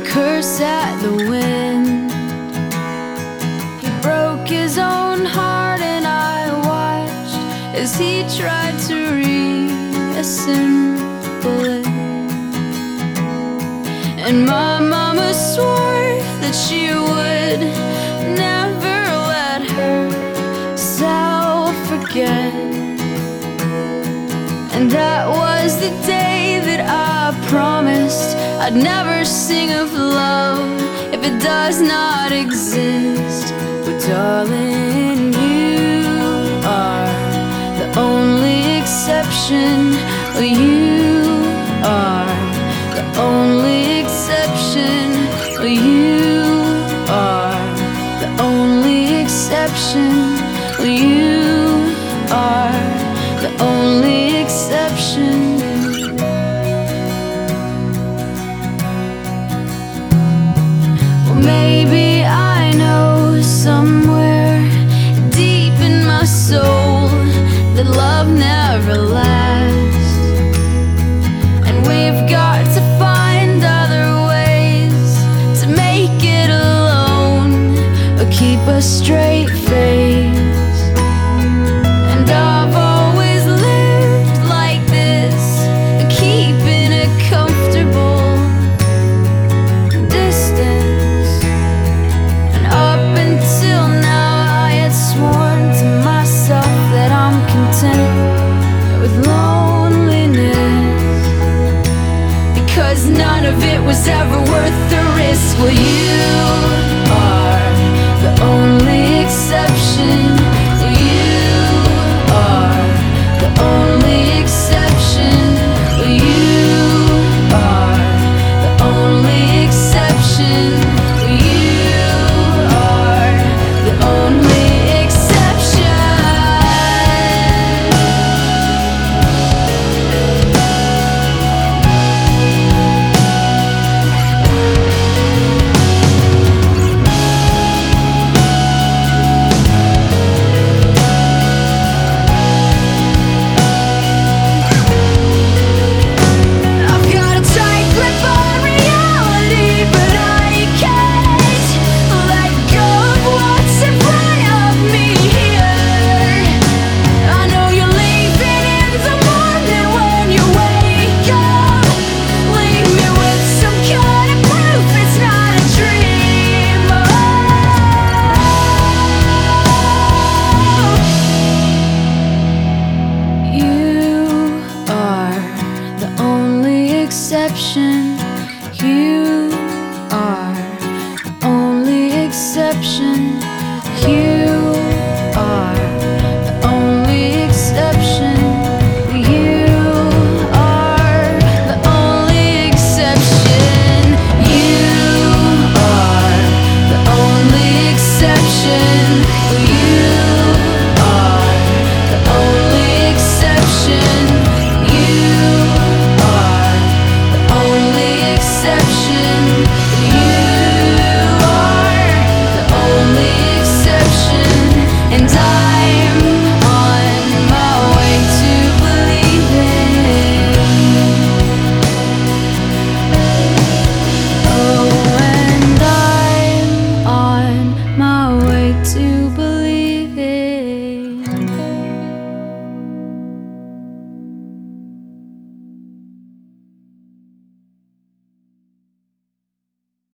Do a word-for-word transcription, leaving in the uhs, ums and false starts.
curse at the wind. He broke his own heart, and I watched as he tried to reassemble it. And my mama swore that she would never let herself forget. And that was the day that I promised I'd never sing of love if it does not exist. But darling, you are the only exception. You are the only exception. You are the only exception. You are the only exception. Well, maybe I know somewhere deep in my soul that love never lasts, and we've got to find other ways to make it alone or keep a straight face. And I've always lived like this, keeping a comfortable distance. And up until now I had sworn to myself that I'm content with loneliness, because none of it was ever worth the risk. Well, you are the only exception. You are the only exception. You are the only exception. You are the only exception. I've got a tight grip on reality, but I can't let go of what's in front of me here. I know you're leaving in the morning when you wake up. Leave me with some kind of proof it's not a dream. Oh, you are the only exception. You are the only exception. You